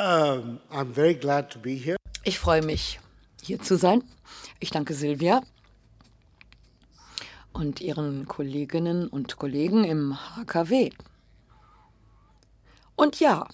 I'm very glad to be here. Ich freue mich, hier zu sein. Ich danke Silvia und ihren Kolleginnen und Kollegen im HKW. Und ja,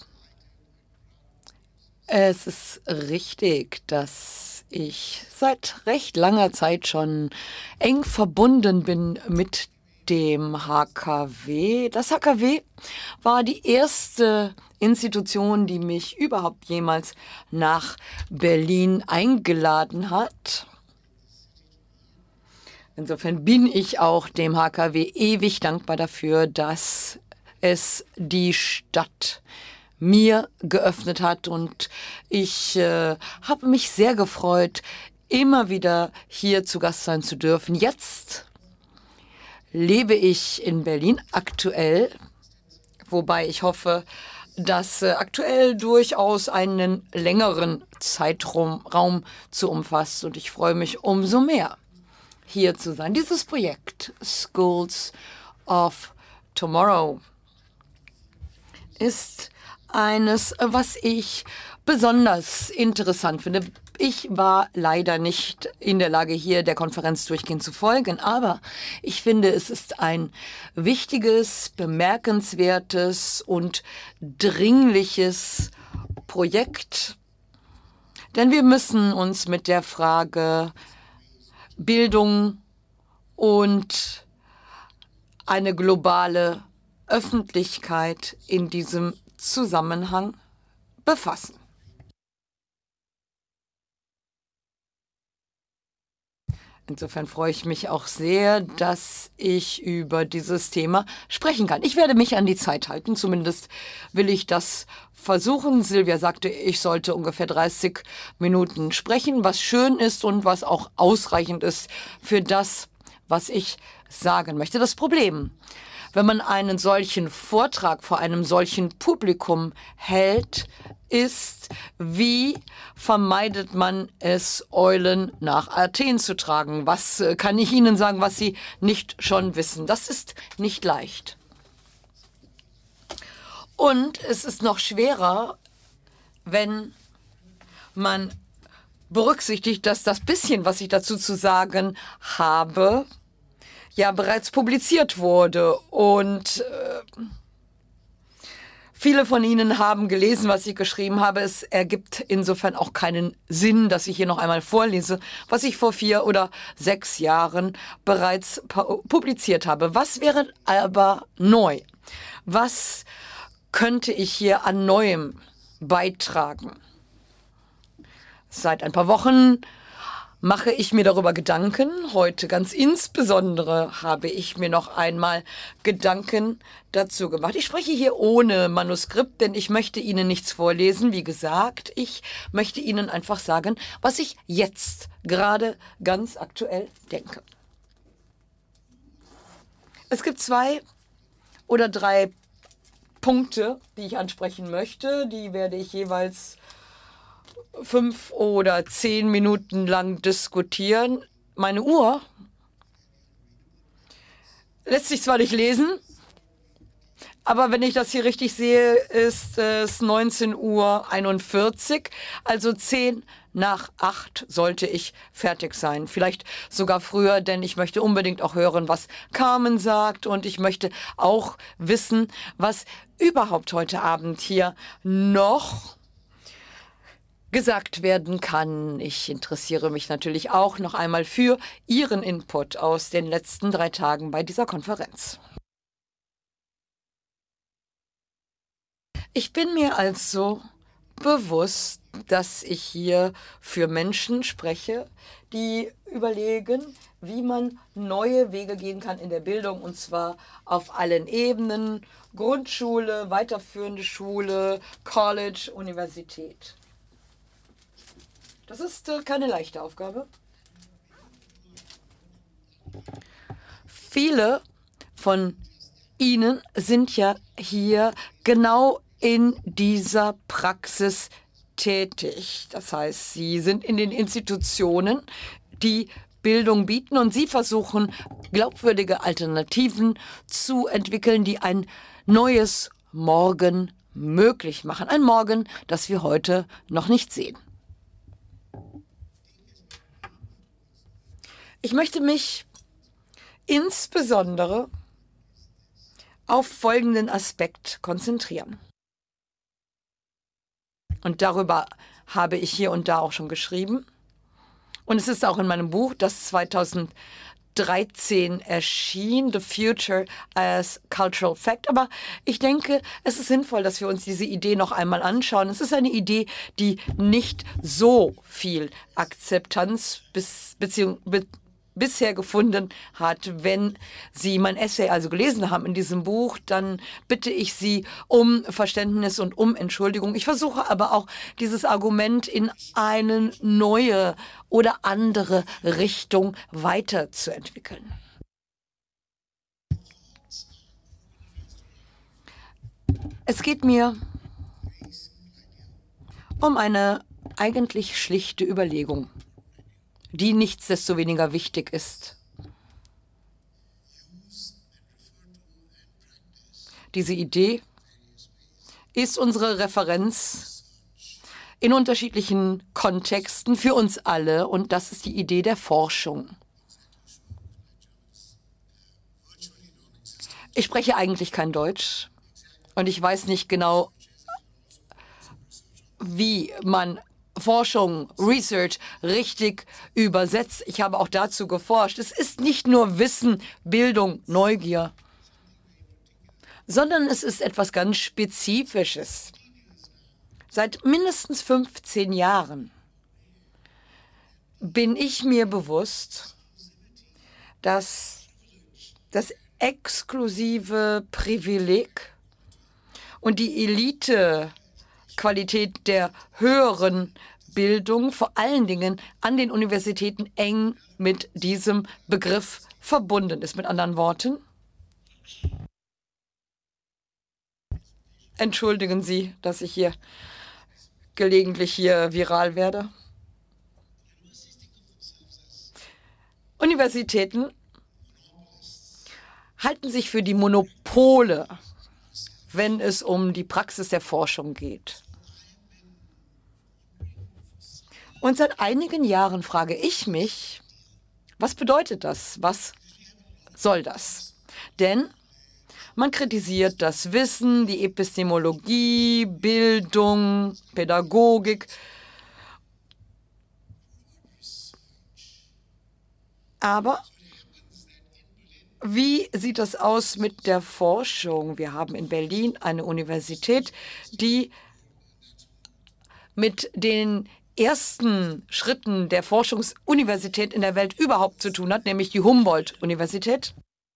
es ist richtig, dass ich seit recht langer Zeit schon eng verbunden bin mit dem HKW. Das HKW war die erste Institution, die mich überhaupt jemals nach Berlin eingeladen hat. Insofern bin ich auch dem HKW ewig dankbar dafür, dass es die Stadt mir geöffnet hat. Und ich habe mich sehr gefreut, immer wieder hier zu Gast sein zu dürfen. Jetzt lebe ich in Berlin aktuell, wobei ich hoffe, dass aktuell durchaus einen längeren Zeitraum zu umfasst. Und ich freue mich umso mehr, hier zu sein. Dieses Projekt Schools of Tomorrow ist eines, was ich besonders interessant finde. Ich war leider nicht in der Lage, hier der Konferenz durchgehend zu folgen, aber ich finde, es ist ein wichtiges, bemerkenswertes und dringliches Projekt, denn wir müssen uns mit der Frage Bildung und eine globale Öffentlichkeit in diesem Zusammenhang befassen. Insofern freue ich mich auch sehr, dass ich über dieses Thema sprechen kann. Ich werde mich an die Zeit halten, zumindest will ich das versuchen. Silvia sagte, ich sollte ungefähr 30 Minuten sprechen, was schön ist und was auch ausreichend ist für das, was ich sagen möchte. Das Problem, wenn man einen solchen Vortrag vor einem solchen Publikum hält, ist, wie vermeidet man es, Eulen nach Athen zu tragen? Was kann ich Ihnen sagen, was Sie nicht schon wissen? Das ist nicht leicht. Und es ist noch schwerer, wenn man berücksichtigt, dass das bisschen, was ich dazu zu sagen habe, ja bereits publiziert wurde. Und viele von Ihnen haben gelesen, was ich geschrieben habe. Es ergibt insofern auch keinen Sinn, dass ich hier noch einmal vorlese, was ich vor 4 oder 6 Jahren bereits publiziert habe. Was wäre aber neu? Was könnte ich hier an Neuem beitragen? Seit ein paar Wochen mache ich mir darüber Gedanken. Heute ganz insbesondere habe ich mir noch einmal Gedanken dazu gemacht. Ich spreche hier ohne Manuskript, denn ich möchte Ihnen nichts vorlesen. Wie gesagt, ich möchte Ihnen einfach sagen, was ich jetzt gerade ganz aktuell denke. Es gibt 2 oder 3 Punkte, die ich ansprechen möchte. Die werde ich jeweils 5 oder 10 Minuten lang diskutieren. Meine Uhr lässt sich zwar nicht lesen, aber wenn ich das hier richtig sehe, ist es 19:41 Uhr, also 7:50 sollte ich fertig sein. Vielleicht sogar früher, denn ich möchte unbedingt auch hören, was Carmen sagt und ich möchte auch wissen, was überhaupt heute Abend hier noch gesagt werden kann. Ich interessiere mich natürlich auch noch einmal für Ihren Input aus den letzten 3 Tagen bei dieser Konferenz. Ich bin mir also bewusst, dass ich hier für Menschen spreche, die überlegen, wie man neue Wege gehen kann in der Bildung, und zwar auf allen Ebenen: Grundschule, weiterführende Schule, College, Universität. Das ist keine leichte Aufgabe. Viele von Ihnen sind ja hier genau in dieser Praxis tätig. Das heißt, Sie sind in den Institutionen, die Bildung bieten, und Sie versuchen, glaubwürdige Alternativen zu entwickeln, die ein neues Morgen möglich machen. Ein Morgen, das wir heute noch nicht sehen. Ich möchte mich insbesondere auf folgenden Aspekt konzentrieren. Und darüber habe ich hier und da auch schon geschrieben. Und es ist auch in meinem Buch, das 2013 erschien, The Future as Cultural Fact. Aber ich denke, es ist sinnvoll, dass wir uns diese Idee noch einmal anschauen. Es ist eine Idee, die nicht so viel Akzeptanz bisher gefunden hat. Wenn Sie mein Essay also gelesen haben in diesem Buch, dann bitte ich Sie um Verständnis und um Entschuldigung. Ich versuche aber auch, dieses Argument in eine neue oder andere Richtung weiterzuentwickeln. Es geht mir um eine eigentlich schlichte Überlegung, die nichtsdestoweniger wichtig ist. Diese Idee ist unsere Referenz in unterschiedlichen Kontexten für uns alle, und das ist die Idee der Forschung. Ich spreche eigentlich kein Deutsch und ich weiß nicht genau, wie man Forschung, Research richtig übersetzt. Ich habe auch dazu geforscht. Es ist nicht nur Wissen, Bildung, Neugier, sondern es ist etwas ganz Spezifisches. Seit mindestens 15 Jahren bin ich mir bewusst, dass das exklusive Privileg und die Elite-Qualität der höheren Bildung vor allen Dingen an den Universitäten eng mit diesem Begriff verbunden ist. Mit anderen Worten, entschuldigen Sie, dass ich hier gelegentlich viral werde. Universitäten halten sich für die Monopole, wenn es um die Praxis der Forschung geht. Und seit einigen Jahren frage ich mich, was bedeutet das? Was soll das? Denn man kritisiert das Wissen, die Epistemologie, Bildung, Pädagogik. Aber wie sieht das aus mit der Forschung? Wir haben in Berlin eine Universität, die mit den ersten Schritten der Forschungsuniversität in der Welt überhaupt zu tun hat, nämlich die Humboldt-Universität.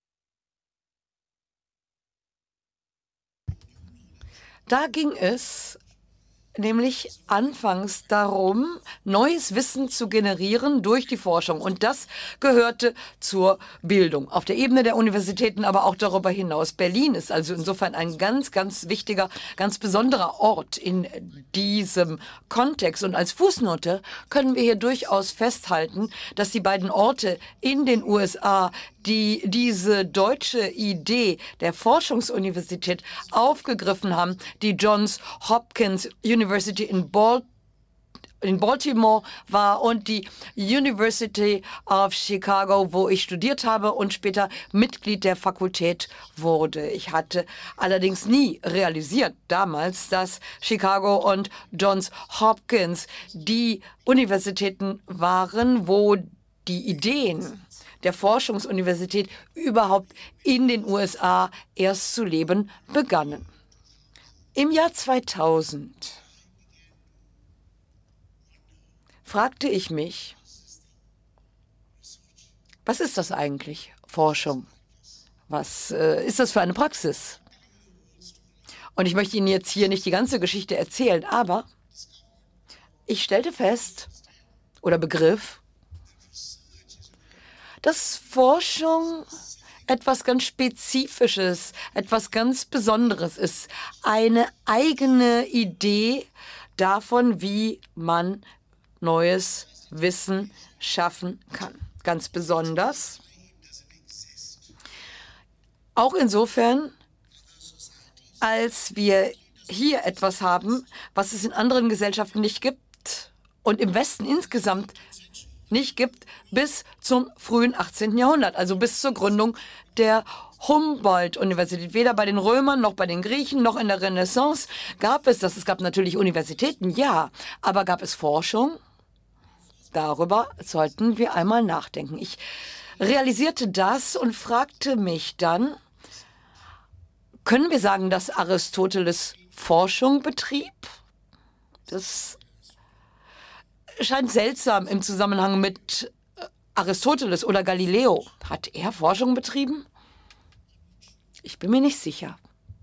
Da ging es nämlich anfangs darum, neues Wissen zu generieren durch die Forschung. Und das gehörte zur Bildung auf der Ebene der Universitäten, aber auch darüber hinaus. Berlin ist also insofern ein ganz, ganz wichtiger, ganz besonderer Ort in diesem Kontext. Und als Fußnote können wir hier durchaus festhalten, dass die beiden Orte in den USA, die diese deutsche Idee der Forschungsuniversität aufgegriffen haben, die Johns Hopkins University in Baltimore war und die University of Chicago, wo ich studiert habe und später Mitglied der Fakultät wurde. Ich hatte allerdings nie realisiert damals, dass Chicago und Johns Hopkins die Universitäten waren, wo die Ideen der Forschungsuniversität überhaupt in den USA erst zu leben begannen. Im Jahr 2000 fragte ich mich, was ist das eigentlich, Forschung? Was ist das für eine Praxis? Und ich möchte Ihnen jetzt hier nicht die ganze Geschichte erzählen, aber ich stellte fest oder begriff, dass Forschung etwas ganz Spezifisches, etwas ganz Besonderes ist. Eine eigene Idee davon, wie man neues Wissen schaffen kann. Ganz besonders auch insofern, als wir hier etwas haben, was es in anderen Gesellschaften nicht gibt und im Westen insgesamt nicht gibt, bis zum frühen 18. Jahrhundert, also bis zur Gründung der Humboldt-Universität. Weder bei den Römern noch bei den Griechen noch in der Renaissance gab es das. Es gab natürlich Universitäten, ja, aber gab es Forschung? Darüber sollten wir einmal nachdenken. Ich realisierte das und fragte mich dann, können wir sagen, dass Aristoteles Forschung betrieb? Das scheint seltsam im Zusammenhang mit Aristoteles oder Galileo. Hat er Forschung betrieben? Ich bin mir nicht sicher.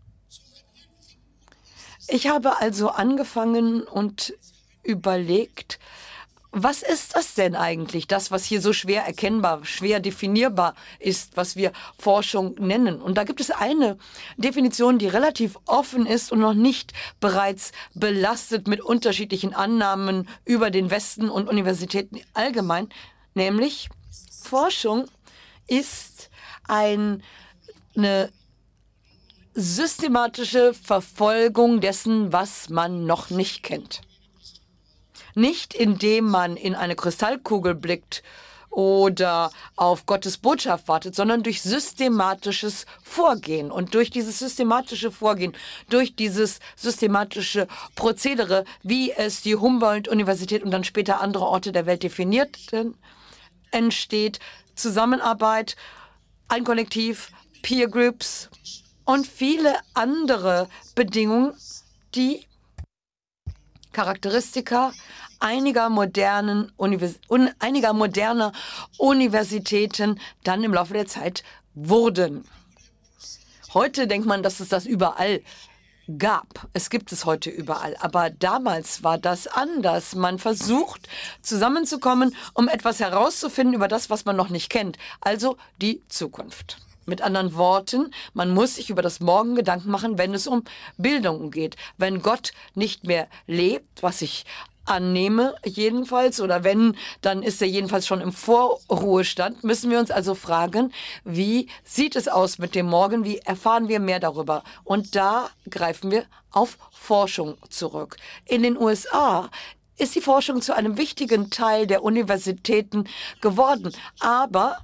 Ich habe also angefangen und überlegt, was ist das denn eigentlich, das, was hier so schwer erkennbar, schwer definierbar ist, was wir Forschung nennen? Und da gibt es eine Definition, die relativ offen ist und noch nicht bereits belastet mit unterschiedlichen Annahmen über den Westen und Universitäten allgemein, nämlich Forschung ist eine systematische Verfolgung dessen, was man noch nicht kennt. Nicht indem man in eine Kristallkugel blickt oder auf Gottes Botschaft wartet, sondern durch systematisches Vorgehen. Und durch dieses systematische Vorgehen, durch dieses systematische Prozedere, wie es die Humboldt-Universität und dann später andere Orte der Welt definierten, entsteht Zusammenarbeit, ein Kollektiv, Peer Groups und viele andere Bedingungen, die Charakteristika einiger moderner Universitäten dann im Laufe der Zeit wurden. Heute denkt man, dass es das überall gab. Es gibt es heute überall. Aber damals war das anders. Man versucht, zusammenzukommen, um etwas herauszufinden über das, was man noch nicht kennt. Also die Zukunft. Mit anderen Worten, man muss sich über das Morgen Gedanken machen, wenn es um Bildung geht. Wenn Gott nicht mehr lebt, was ich annehme jedenfalls, oder wenn, dann ist er jedenfalls schon im Vorruhestand, müssen wir uns also fragen, wie sieht es aus mit dem Morgen, wie erfahren wir mehr darüber? Und da greifen wir auf Forschung zurück. In den USA ist die Forschung zu einem wichtigen Teil der Universitäten geworden, aber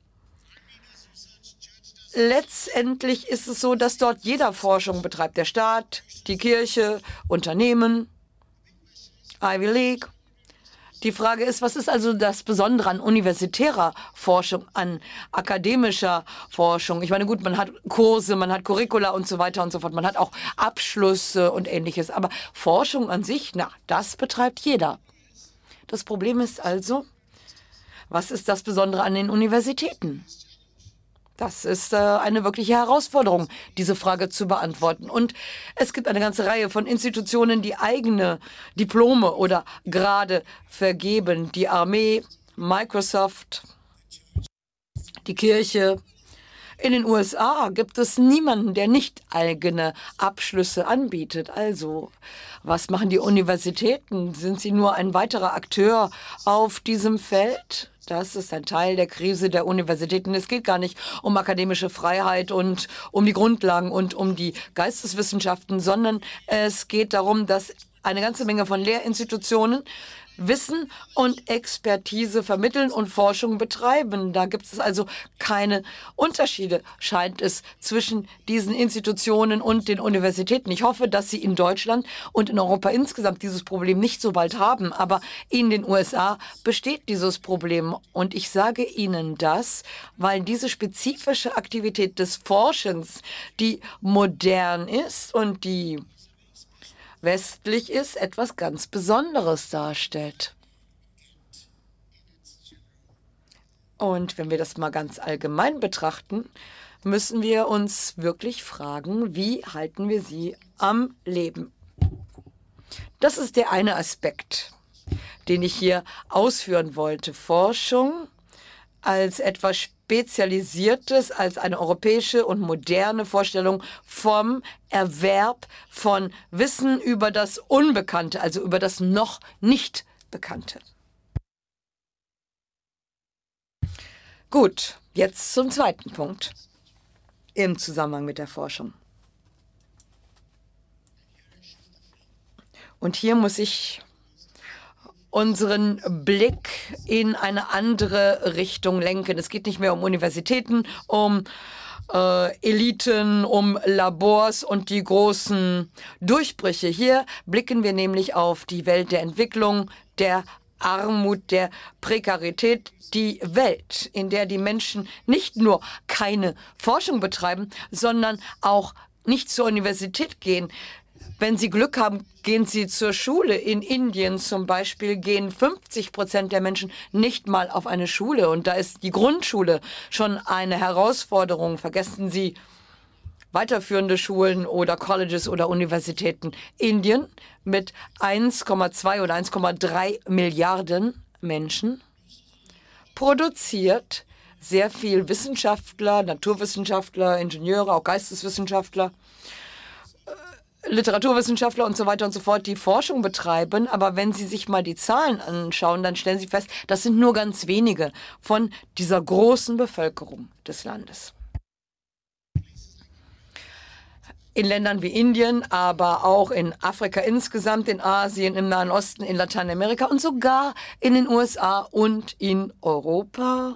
letztendlich ist es so, dass dort jeder Forschung betreibt. Der Staat, die Kirche, Unternehmen, Ivy League. Die Frage ist, was ist also das Besondere an universitärer Forschung, an akademischer Forschung? Ich meine, gut, man hat Kurse, man hat Curricula und so weiter und so fort. Man hat auch Abschlüsse und Ähnliches. Aber Forschung an sich, na, das betreibt jeder. Das Problem ist also, was ist das Besondere an den Universitäten? Das ist eine wirkliche Herausforderung, diese Frage zu beantworten. Und es gibt eine ganze Reihe von Institutionen, die eigene Diplome oder Grade vergeben. Die Armee, Microsoft, die Kirche. In den USA gibt es niemanden, der nicht eigene Abschlüsse anbietet. Also, was machen die Universitäten? Sind sie nur ein weiterer Akteur auf diesem Feld? Das ist ein Teil der Krise der Universitäten. Es geht gar nicht um akademische Freiheit und um die Grundlagen und um die Geisteswissenschaften, sondern es geht darum, dass eine ganze Menge von Lehrinstitutionen Wissen und Expertise vermitteln und Forschung betreiben. Da gibt es also keine Unterschiede, scheint es, zwischen diesen Institutionen und den Universitäten. Ich hoffe, dass Sie in Deutschland und in Europa insgesamt dieses Problem nicht so bald haben. Aber in den USA besteht dieses Problem. Und ich sage Ihnen das, weil diese spezifische Aktivität des Forschens, die modern ist und die westlich ist, etwas ganz Besonderes darstellt. Und wenn wir das mal ganz allgemein betrachten, müssen wir uns wirklich fragen, wie halten wir sie am Leben? Das ist der eine Aspekt, den ich hier ausführen wollte. Forschung als etwas Spezialisiertes, als eine europäische und moderne Vorstellung vom Erwerb von Wissen über das Unbekannte, also über das noch nicht Bekannte. Gut, jetzt zum zweiten Punkt im Zusammenhang mit der Forschung. Und hier muss ich unseren Blick in eine andere Richtung lenken. Es geht nicht mehr um Universitäten, um Eliten, um Labors und die großen Durchbrüche. Hier blicken wir nämlich auf die Welt der Entwicklung, der Armut, der Prekarität, die Welt, in der die Menschen nicht nur keine Forschung betreiben, sondern auch nicht zur Universität gehen. Wenn Sie Glück haben, gehen Sie zur Schule. In Indien zum Beispiel gehen 50% der Menschen nicht mal auf eine Schule. Und da ist die Grundschule schon eine Herausforderung. Vergessen Sie weiterführende Schulen oder Colleges oder Universitäten. Indien mit 1,2 oder 1,3 Milliarden Menschen produziert sehr viel Wissenschaftler, Naturwissenschaftler, Ingenieure, auch Geisteswissenschaftler, Literaturwissenschaftler und so weiter und so fort, die Forschung betreiben. Aber wenn Sie sich mal die Zahlen anschauen, dann stellen Sie fest, das sind nur ganz wenige von dieser großen Bevölkerung des Landes. In Ländern wie Indien, aber auch in Afrika insgesamt, in Asien, im Nahen Osten, in Lateinamerika und sogar in den USA und in Europa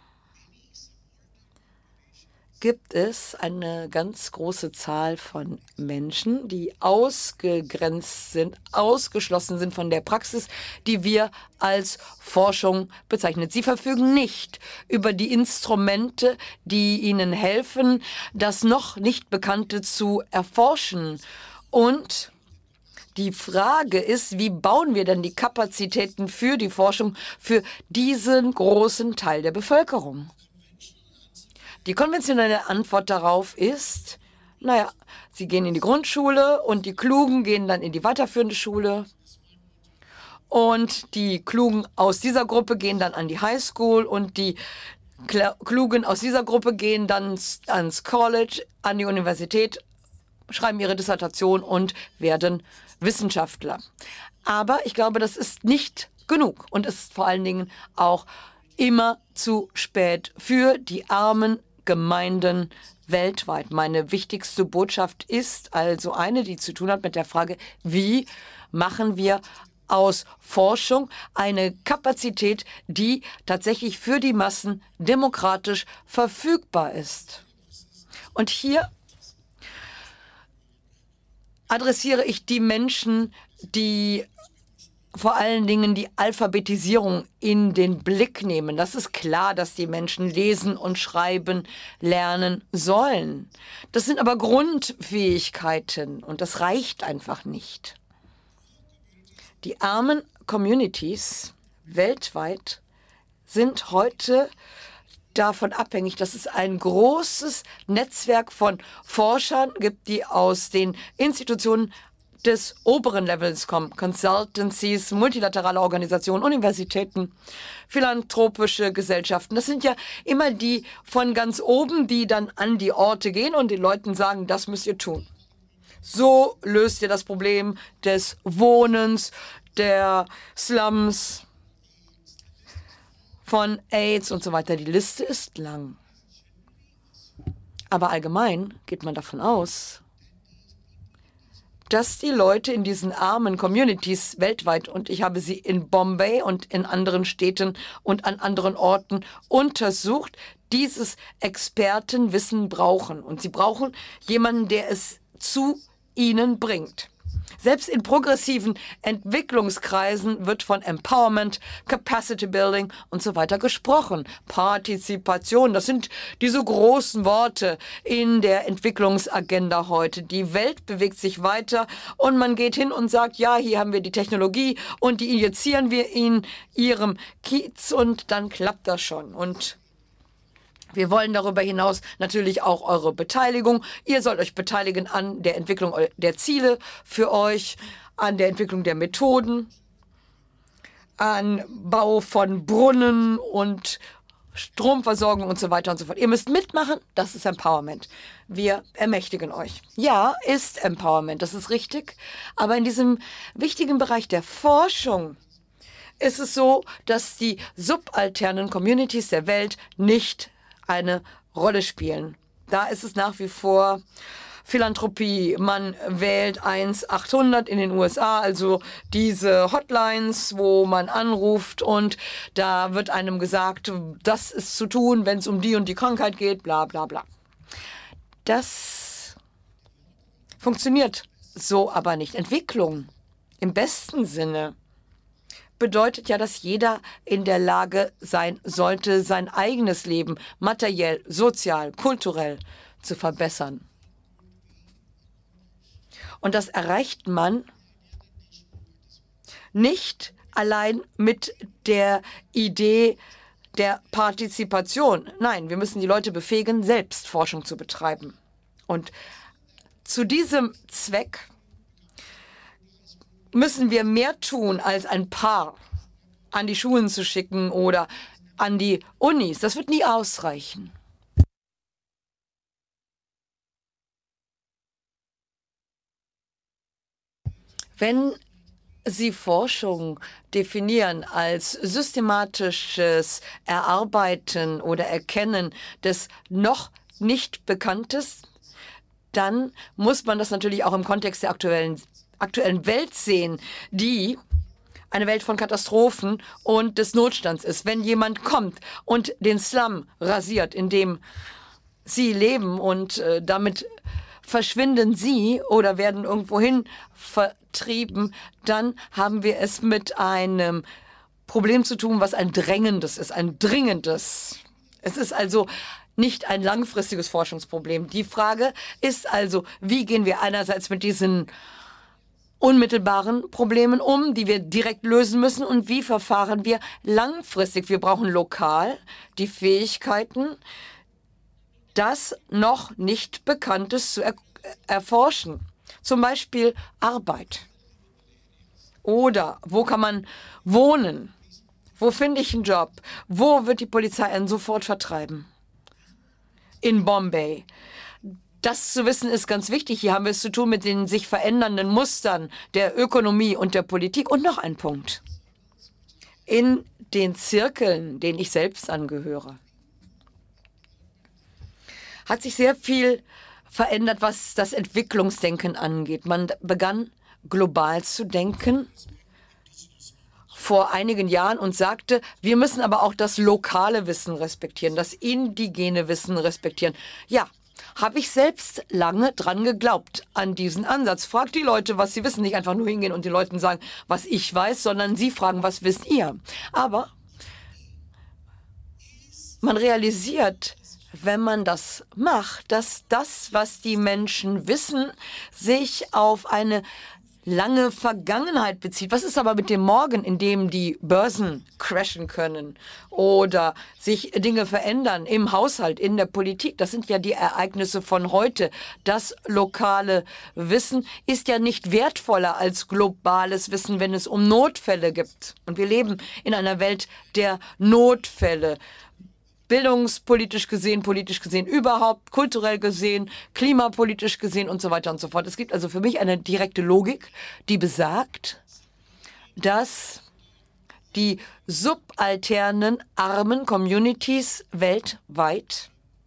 gibt es eine ganz große Zahl von Menschen, die ausgegrenzt sind, ausgeschlossen sind von der Praxis, die wir als Forschung bezeichnen. Sie verfügen nicht über die Instrumente, die ihnen helfen, das noch nicht Bekannte zu erforschen. Und die Frage ist, wie bauen wir denn die Kapazitäten für die Forschung für diesen großen Teil der Bevölkerung? Die konventionelle Antwort darauf ist, naja, sie gehen in die Grundschule und die Klugen gehen dann in die weiterführende Schule. Und die Klugen aus dieser Gruppe gehen dann an die Highschool und die Klugen aus dieser Gruppe gehen dann ans College, an die Universität, schreiben ihre Dissertation und werden Wissenschaftler. Aber ich glaube, das ist nicht genug und ist vor allen Dingen auch immer zu spät für die armen Gemeinden weltweit. Meine wichtigste Botschaft ist also eine, die zu tun hat mit der Frage, wie machen wir aus Forschung eine Kapazität, die tatsächlich für die Massen demokratisch verfügbar ist. Und hier adressiere ich die Menschen, die vor allen Dingen die Alphabetisierung in den Blick nehmen. Das ist klar, dass die Menschen lesen und schreiben lernen sollen. Das sind aber Grundfähigkeiten und das reicht einfach nicht. Die armen Communities weltweit sind heute davon abhängig, dass es ein großes Netzwerk von Forschern gibt, die aus den Institutionen des oberen Levels kommen. Consultancies, multilaterale Organisationen, Universitäten, philanthropische Gesellschaften. Das sind ja immer die von ganz oben, die dann an die Orte gehen und den Leuten sagen, das müsst ihr tun. So löst ihr das Problem des Wohnens, der Slums, von AIDS und so weiter. Die Liste ist lang. Aber allgemein geht man davon aus, dass die Leute in diesen armen Communities weltweit, und ich habe sie in Bombay und in anderen Städten und an anderen Orten untersucht, dieses Expertenwissen brauchen. Und sie brauchen jemanden, der es zu ihnen bringt. Selbst in progressiven Entwicklungskreisen wird von Empowerment, Capacity Building und so weiter gesprochen. Partizipation, das sind diese großen Worte in der Entwicklungsagenda heute. Die Welt bewegt sich weiter und man geht hin und sagt, ja, hier haben wir die Technologie und die injizieren wir in ihrem Kiez und dann klappt das schon. Und wir wollen darüber hinaus natürlich auch eure Beteiligung. Ihr sollt euch beteiligen an der Entwicklung der Ziele für euch, an der Entwicklung der Methoden, an Bau von Brunnen und Stromversorgung und so weiter und so fort. Ihr müsst mitmachen, das ist Empowerment. Wir ermächtigen euch. Ja, ist Empowerment, das ist richtig. Aber in diesem wichtigen Bereich der Forschung ist es so, dass die subalternen Communities der Welt nicht eine Rolle spielen. Da ist es nach wie vor Philanthropie. Man wählt 1-800 in den USA, also diese Hotlines, wo man anruft und da wird einem gesagt, das ist zu tun, wenn es um die und die Krankheit geht, bla bla bla. Das funktioniert so aber nicht. Entwicklung im besten Sinne bedeutet ja, dass jeder in der Lage sein sollte, sein eigenes Leben materiell, sozial, kulturell zu verbessern. Und das erreicht man nicht allein mit der Idee der Partizipation. Nein, wir müssen die Leute befähigen, selbst Forschung zu betreiben. Und zu diesem Zweck müssen wir mehr tun, als ein Paar an die Schulen zu schicken oder an die Unis. Das wird nie ausreichen. Wenn Sie Forschung definieren als systematisches Erarbeiten oder Erkennen des noch nicht Bekanntes, dann muss man das natürlich auch im Kontext der aktuellen Welt sehen, die eine Welt von Katastrophen und des Notstands ist. Wenn jemand kommt und den Slum rasiert, in dem Sie leben und damit verschwinden Sie oder werden irgendwohin vertrieben, dann haben wir es mit einem Problem zu tun, was ein drängendes ist, ein dringendes. Es ist also nicht ein langfristiges Forschungsproblem. Die Frage ist also, wie gehen wir einerseits mit diesen unmittelbaren Problemen um, die wir direkt lösen müssen, und wie verfahren wir langfristig? Wir brauchen lokal die Fähigkeiten, das noch nicht Bekanntes zu erforschen. Zum Beispiel Arbeit. Oder wo kann man wohnen? Wo finde ich einen Job? Wo wird die Polizei einen sofort vertreiben? In Bombay. Das zu wissen ist ganz wichtig. Hier haben wir es zu tun mit den sich verändernden Mustern der Ökonomie und der Politik. Und noch ein Punkt. In den Zirkeln, denen ich selbst angehöre, hat sich sehr viel verändert, was das Entwicklungsdenken angeht. Man begann global zu denken vor einigen Jahren und sagte, wir müssen aber auch das lokale Wissen respektieren, das indigene Wissen respektieren. Ja, habe ich selbst lange dran geglaubt, an diesen Ansatz. Fragt die Leute, was sie wissen. Nicht einfach nur hingehen und den Leuten sagen, was ich weiß, sondern sie fragen, was wisst ihr? Aber man realisiert, wenn man das macht, dass das, was die Menschen wissen, sich auf eine lange Vergangenheit bezieht. Was ist aber mit dem Morgen, in dem die Börsen crashen können oder sich Dinge verändern im Haushalt, in der Politik? Das sind ja die Ereignisse von heute. Das lokale Wissen ist ja nicht wertvoller als globales Wissen, wenn es um Notfälle geht. Und wir leben in einer Welt der Notfälle. Bildungspolitisch gesehen, politisch gesehen überhaupt, kulturell gesehen, klimapolitisch gesehen und so weiter und so fort. Es gibt also für mich eine direkte Logik, die besagt, dass die subalternen armen Communities weltweit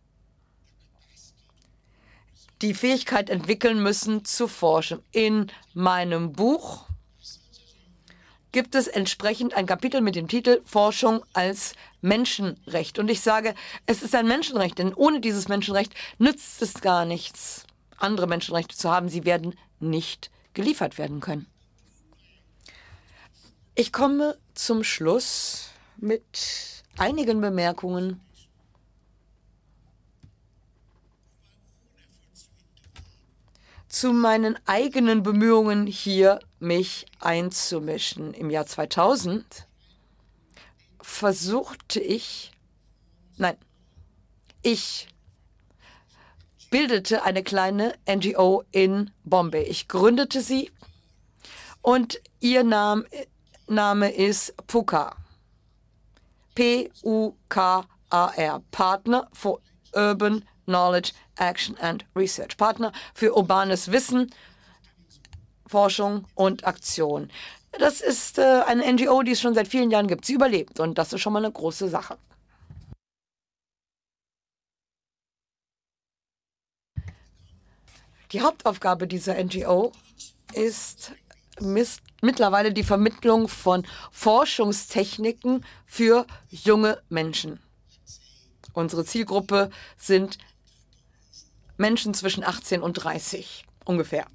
die Fähigkeit entwickeln müssen, zu forschen. In meinem Buch gibt es entsprechend ein Kapitel mit dem Titel Forschung als Menschenrecht. Und ich sage, es ist ein Menschenrecht, denn ohne dieses Menschenrecht nützt es gar nichts, andere Menschenrechte zu haben. Sie werden nicht geliefert werden können. Ich komme zum Schluss mit einigen Bemerkungen zu meinen eigenen Bemühungen, hier mich einzumischen. Im Jahr 2000 ich bildete eine kleine NGO in Bombay. Ich gründete sie und ihr Name ist PUKAR. P-U-K-A-R. Partner for Urban Knowledge, Action and Research. Partner für urbanes Wissen, Forschung und Aktion. Das ist eine NGO, die es schon seit vielen Jahren gibt. Sie überlebt und das ist schon mal eine große Sache. Die Hauptaufgabe dieser NGO ist mittlerweile die Vermittlung von Forschungstechniken für junge Menschen. Unsere Zielgruppe sind Menschen zwischen 18 und 30 ungefähr.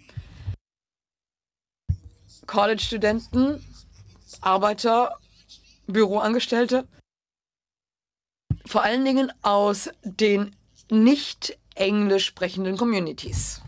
College-Studenten, Arbeiter, Büroangestellte, vor allen Dingen aus den nicht englisch sprechenden Communities.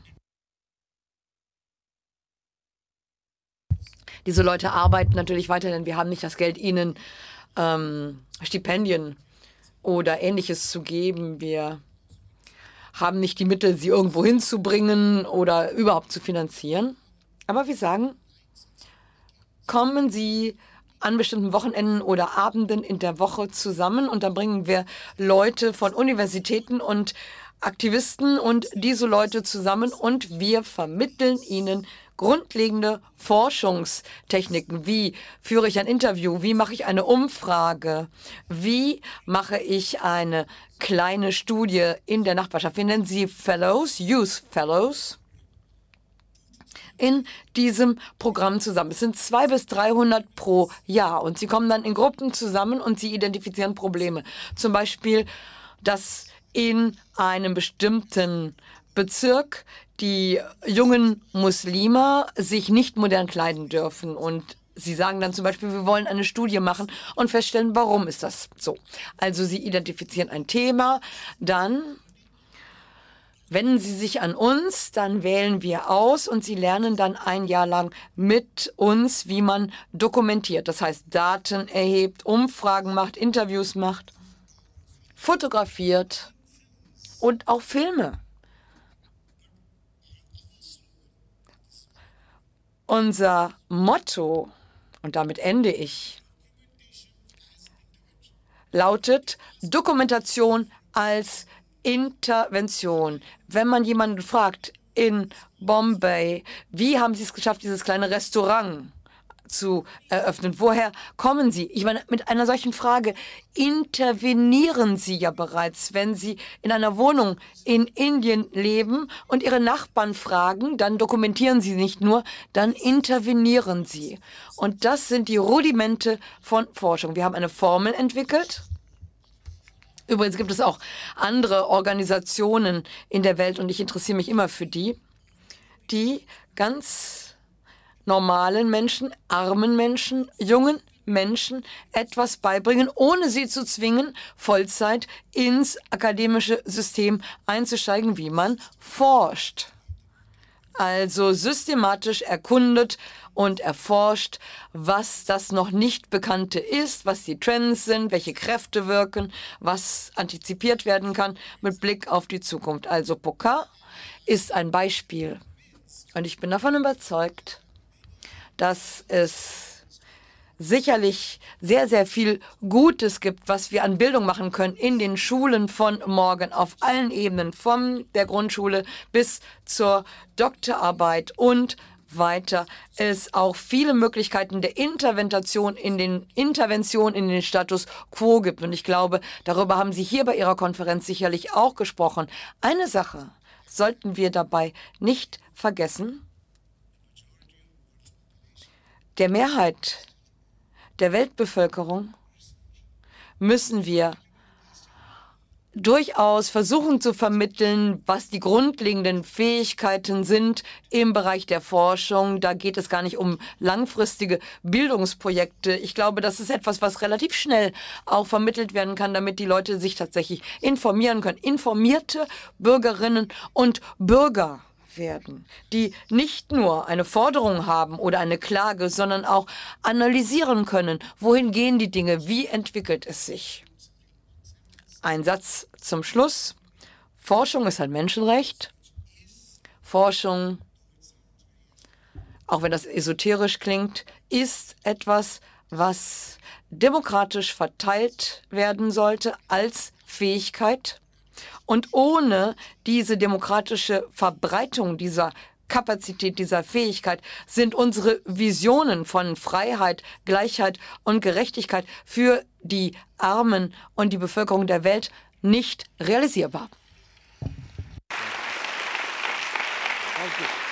Diese Leute arbeiten natürlich weiter, denn wir haben nicht das Geld, ihnen Stipendien oder Ähnliches zu geben. Wir haben nicht die Mittel, sie irgendwo hinzubringen oder überhaupt zu finanzieren. Aber wir sagen, kommen Sie an bestimmten Wochenenden oder Abenden in der Woche zusammen und dann bringen wir Leute von Universitäten und Aktivisten und diese Leute zusammen und wir vermitteln ihnen grundlegende Forschungstechniken. Wie führe ich ein Interview? Wie mache ich eine Umfrage? Wie mache ich eine kleine Studie in der Nachbarschaft? Wir nennen sie Fellows, Youth Fellows, in diesem Programm zusammen. Es sind 200 bis 300 pro Jahr und sie kommen dann in Gruppen zusammen und sie identifizieren Probleme. Zum Beispiel, dass in einem bestimmten Bezirk die jungen Muslime sich nicht modern kleiden dürfen. Und sie sagen dann zum Beispiel, wir wollen eine Studie machen und feststellen, warum ist das so. Also sie identifizieren ein Thema, dann wenden Sie sich an uns, dann wählen wir aus und Sie lernen dann ein Jahr lang mit uns, wie man dokumentiert. Das heißt, Daten erhebt, Umfragen macht, Interviews macht, fotografiert und auch Filme. Unser Motto, und damit ende ich, lautet Dokumentation als Intervention. Wenn man jemanden fragt in Bombay, wie haben Sie es geschafft, dieses kleine Restaurant zu eröffnen? Woher kommen Sie? Ich meine, mit einer solchen Frage intervenieren Sie ja bereits. Wenn Sie in einer Wohnung in Indien leben und Ihre Nachbarn fragen, dann dokumentieren Sie nicht nur, dann intervenieren Sie. Und das sind die Rudimente von Forschung. Wir haben eine Formel entwickelt. Übrigens gibt es auch andere Organisationen in der Welt und ich interessiere mich immer für die ganz normalen Menschen, armen Menschen, jungen Menschen etwas beibringen, ohne sie zu zwingen, Vollzeit ins akademische System einzusteigen, wie man forscht. Also systematisch erkundet und erforscht, was das noch nicht Bekannte ist, was die Trends sind, welche Kräfte wirken, was antizipiert werden kann mit Blick auf die Zukunft. Also POCA ist ein Beispiel. Und ich bin davon überzeugt, dass es sicherlich sehr, sehr viel Gutes gibt, was wir an Bildung machen können in den Schulen von morgen auf allen Ebenen, von der Grundschule bis zur Doktorarbeit und weiter. Es auch viele Möglichkeiten der Intervention in den Status quo gibt. Und ich glaube, darüber haben Sie hier bei Ihrer Konferenz sicherlich auch gesprochen. Eine Sache sollten wir dabei nicht vergessen. Der Mehrheit der Weltbevölkerung müssen wir durchaus versuchen zu vermitteln, was die grundlegenden Fähigkeiten sind im Bereich der Forschung. Da geht es gar nicht um langfristige Bildungsprojekte. Ich glaube, das ist etwas, was relativ schnell auch vermittelt werden kann, damit die Leute sich tatsächlich informieren können. Informierte Bürgerinnen und Bürger werden, die nicht nur eine Forderung haben oder eine Klage, sondern auch analysieren können, wohin gehen die Dinge, wie entwickelt es sich. Ein Satz zum Schluss. Forschung ist ein Menschenrecht. Forschung, auch wenn das esoterisch klingt, ist etwas, was demokratisch verteilt werden sollte als Fähigkeit. Und ohne diese demokratische Verbreitung dieser Kapazität, dieser Fähigkeit sind unsere Visionen von Freiheit, Gleichheit und Gerechtigkeit für die Armen und die Bevölkerung der Welt nicht realisierbar. you.